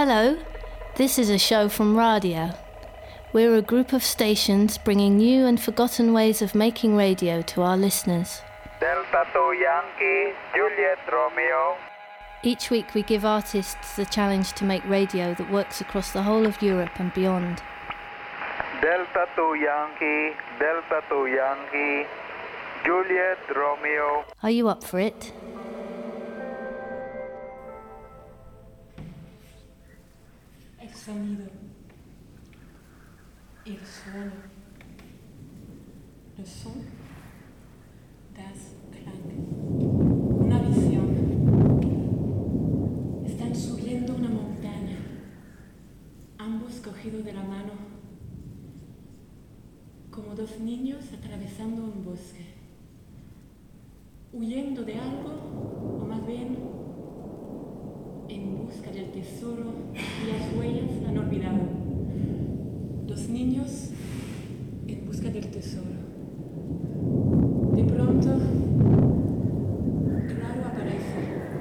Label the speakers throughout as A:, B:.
A: Hello, this is a show from Radio. We're a group of stations bringing new and forgotten ways of making radio to our listeners.
B: Delta 2 Yankee, Juliet Romeo.
A: Each week we give artists the challenge to make radio that works across the whole of Europe and beyond.
B: Delta 2 Yankee, Delta 2 Yankee, Juliet Romeo.
A: Are you up for it?
C: El sonido, el suelo, le son, das Klang, una visión. Están subiendo una montaña, ambos cogidos de la mano, como dos niños atravesando un bosque, huyendo de algo, o más bien en busca del tesoro y las huellas han olvidado. Los niños en busca del tesoro. De pronto, claro aparece.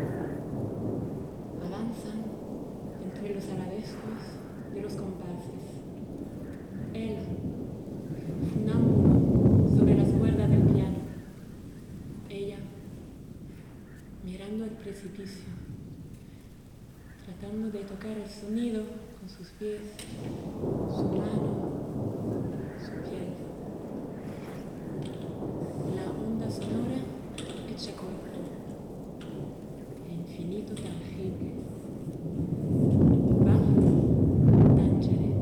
C: Avanzan entre los arabescos de los compases. Él, funámbulo sobre las cuerdas del piano. Ella, mirando el precipicio, tratando de tocar el sonido con sus pies, su mano, su piel. La onda sonora hecha corta, el infinito tangible. Bach, tangere.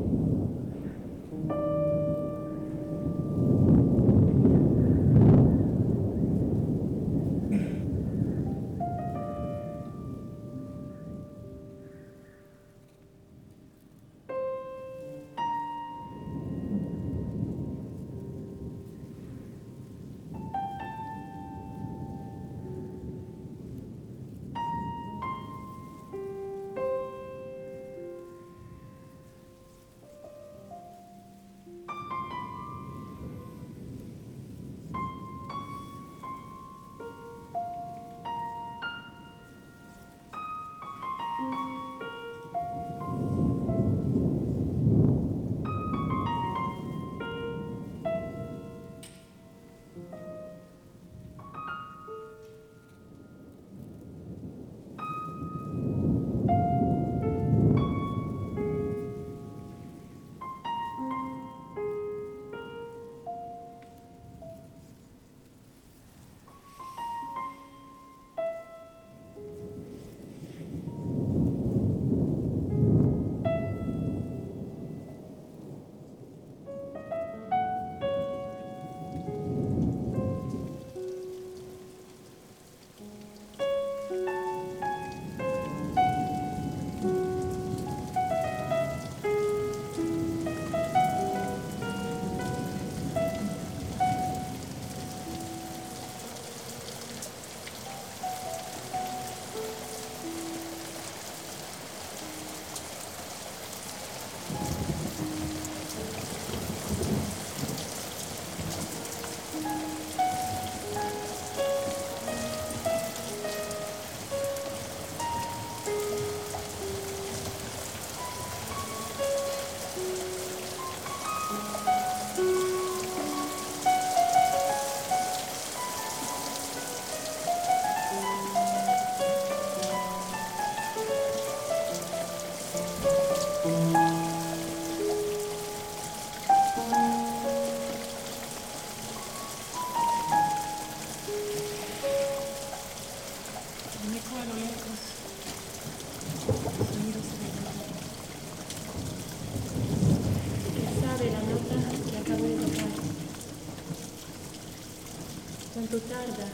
C: Tarda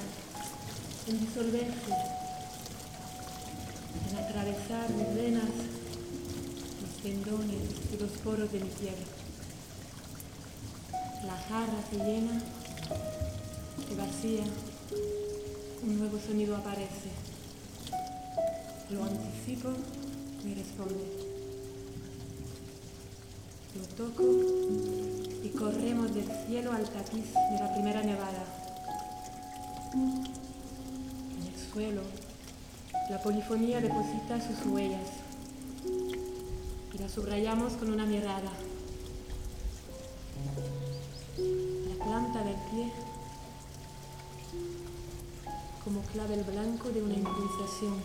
C: en disolverse, en atravesar mis venas, mis tendones y los poros de mi piel. La jarra se llena, se vacía, un nuevo sonido aparece. Lo anticipo, me responde. Lo toco y corremos del cielo al tapiz de la primera nevada. En el suelo, la polifonía deposita sus huellas. y la subrayamos con una mirada. La planta del pie como clavel blanco de una improvisación.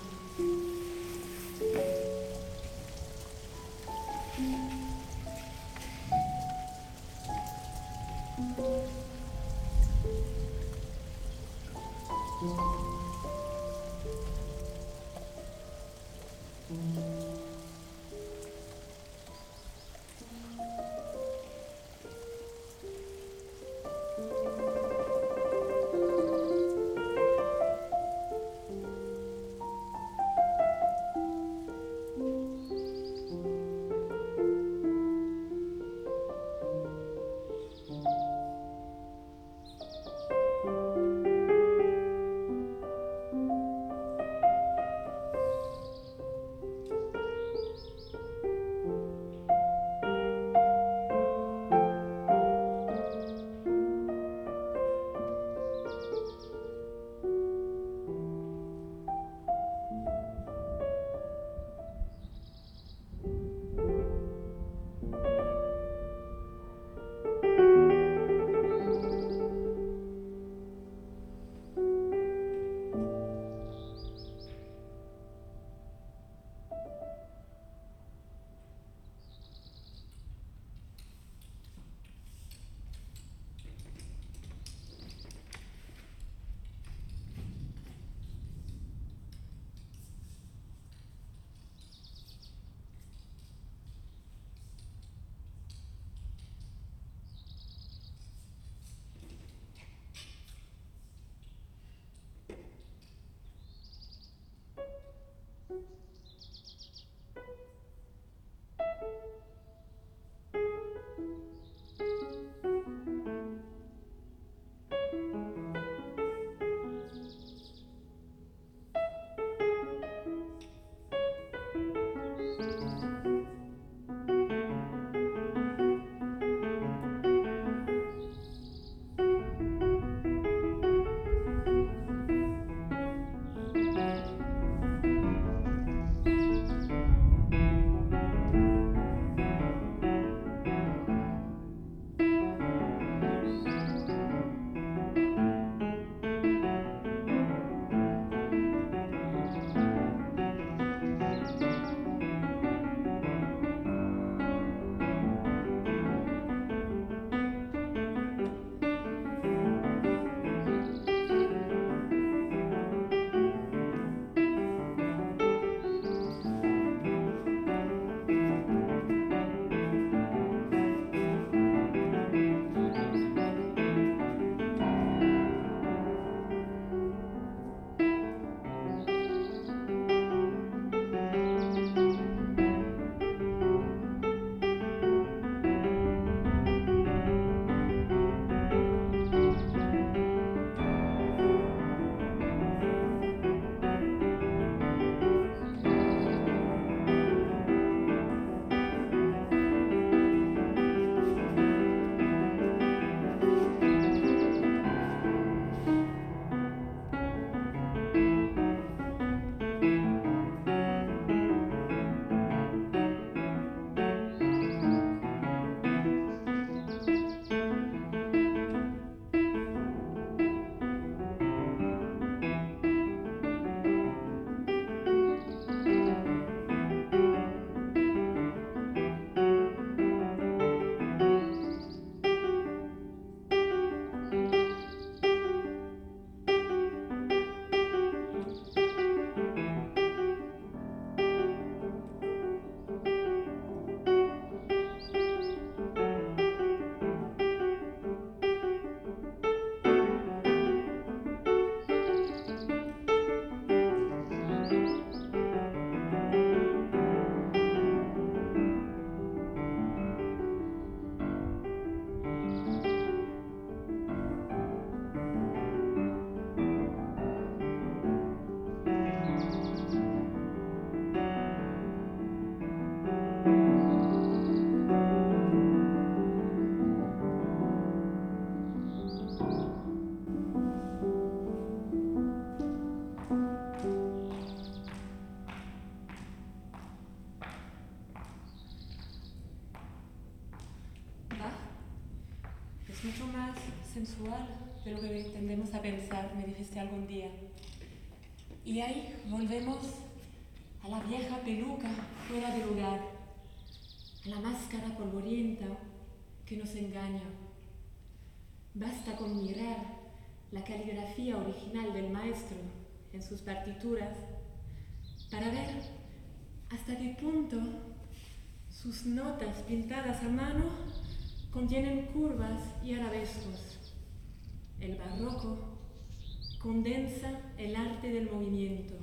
C: mucho más sensual de lo que tendemos a pensar, me dijiste algún día. Y ahí volvemos a la vieja peluca fuera de lugar, a la máscara polvorienta que nos engaña. Basta con mirar la caligrafía original del maestro en sus partituras para ver hasta qué punto sus notas pintadas a mano contienen curvas y arabescos. El barroco condensa el arte del movimiento.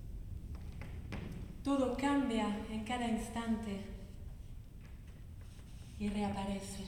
C: Todo cambia en cada instante y reaparece.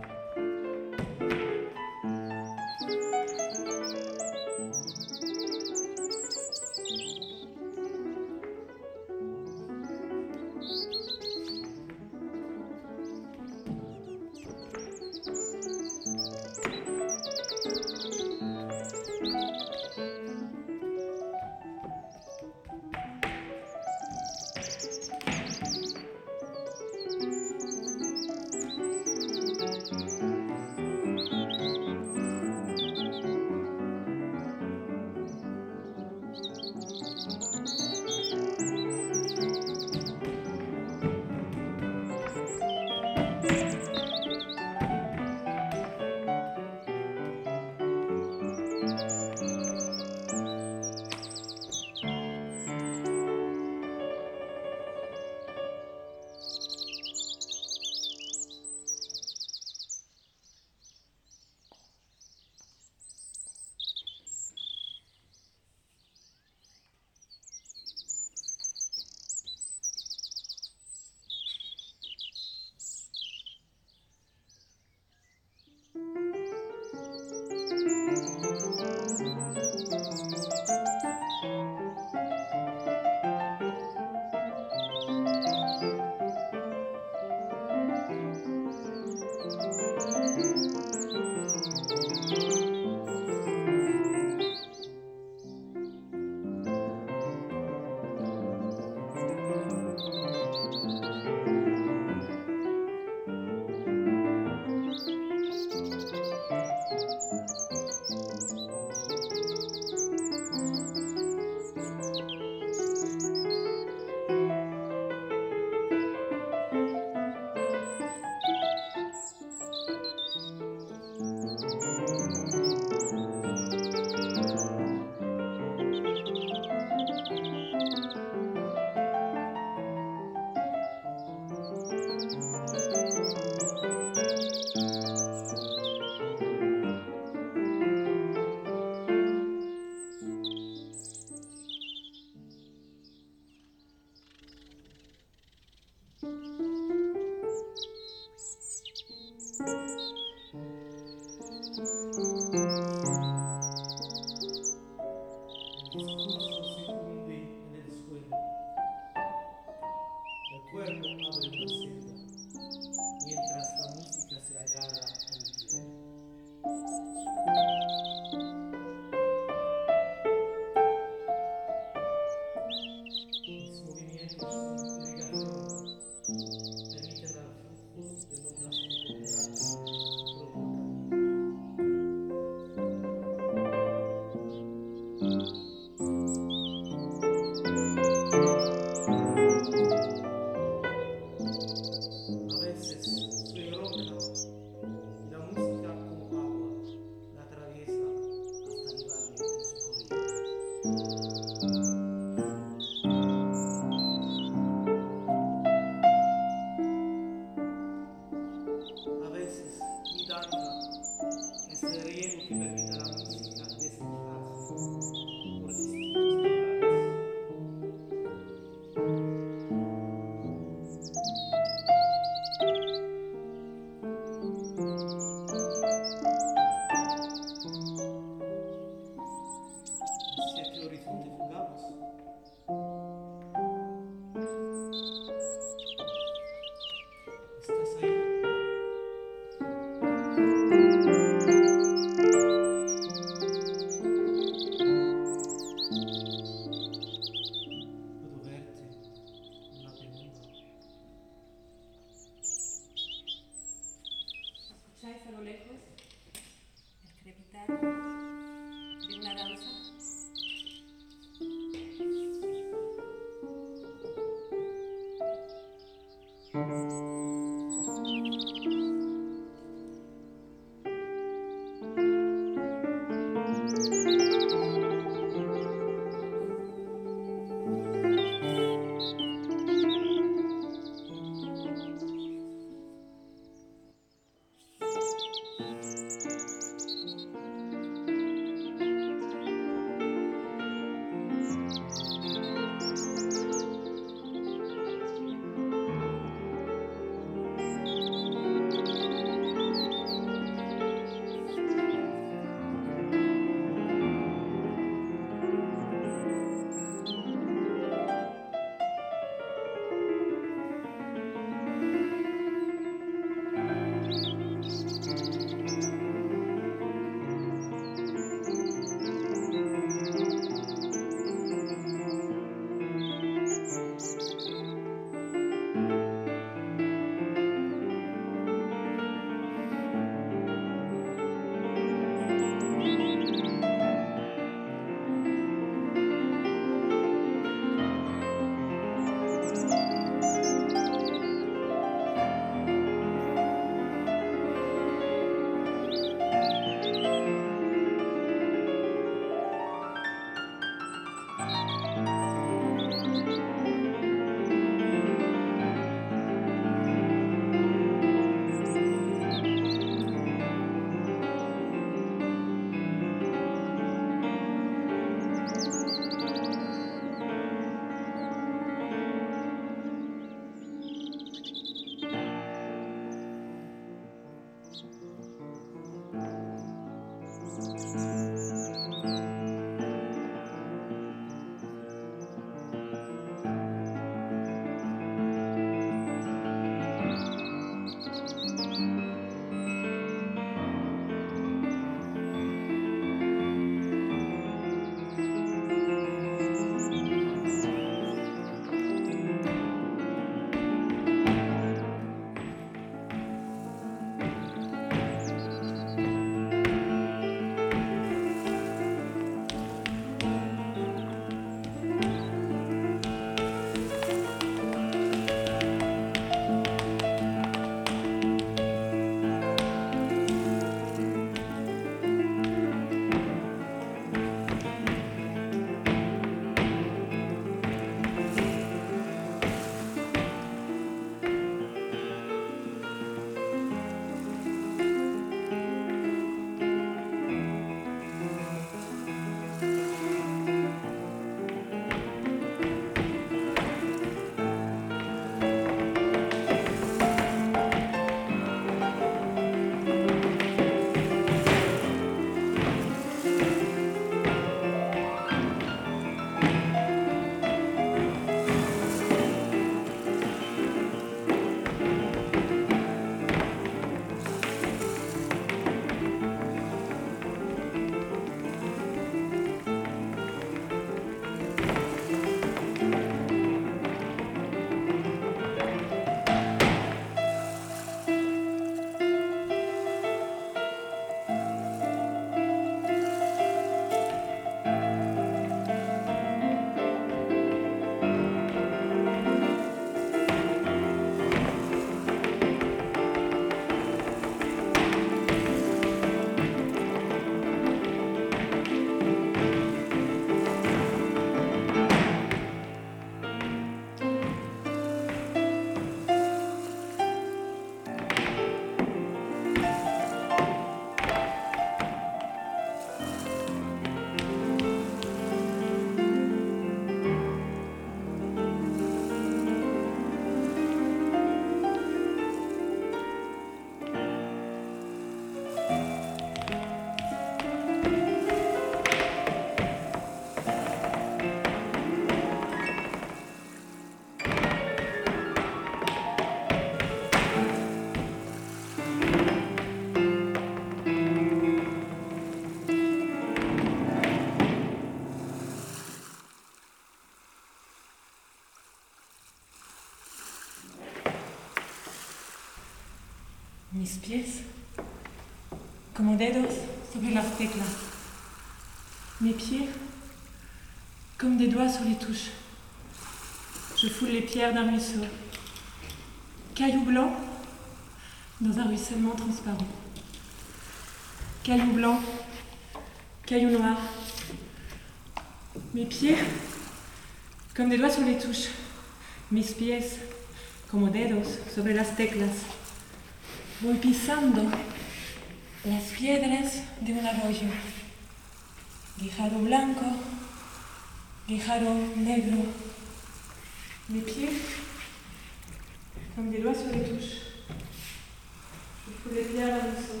C: Mis pies como dedos sobre las teclas. Mes pieds comme des doigts sur les touches. Je foule les pierres d'un ruisseau. Cailloux blancs dans un ruissellement transparent. Cailloux blancs, cailloux noirs. Mes pieds comme des doigts sur les touches. Mis pies como dedos sobre las teclas. Voy pisando las piedras de un arroyo. Guijarro blanco, guijarro negro. Mes pieds comme des doigts sur les touches. Je foule les pierres à l'usson.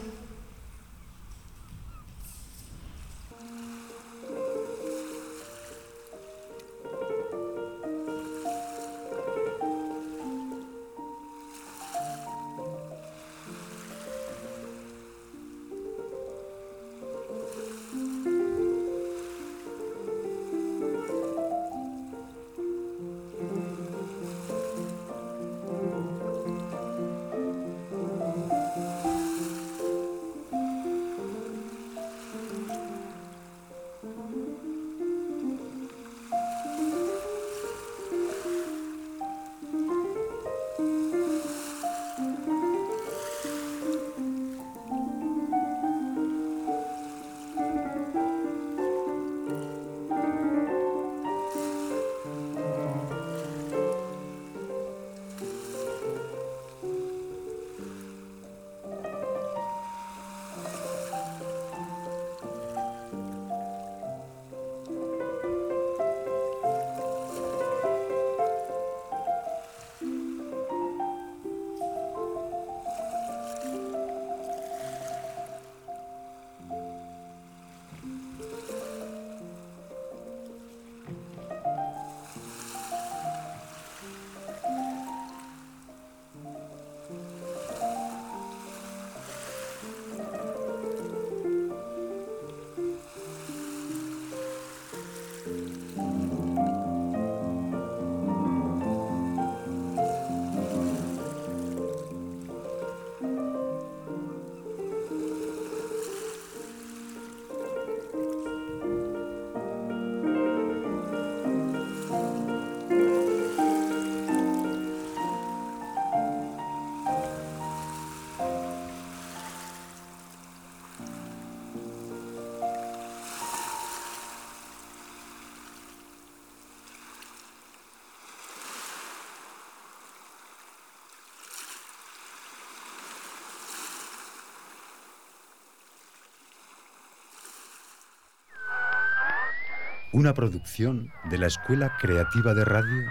D: Una producción de la Escuela Creativa de Radio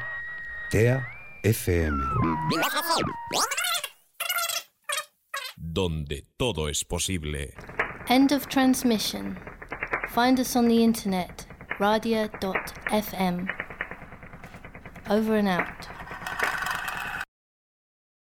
D: TEA FM.
E: Donde todo es posible.
A: End of transmission. Find us on the internet, radia.fm. Over and out.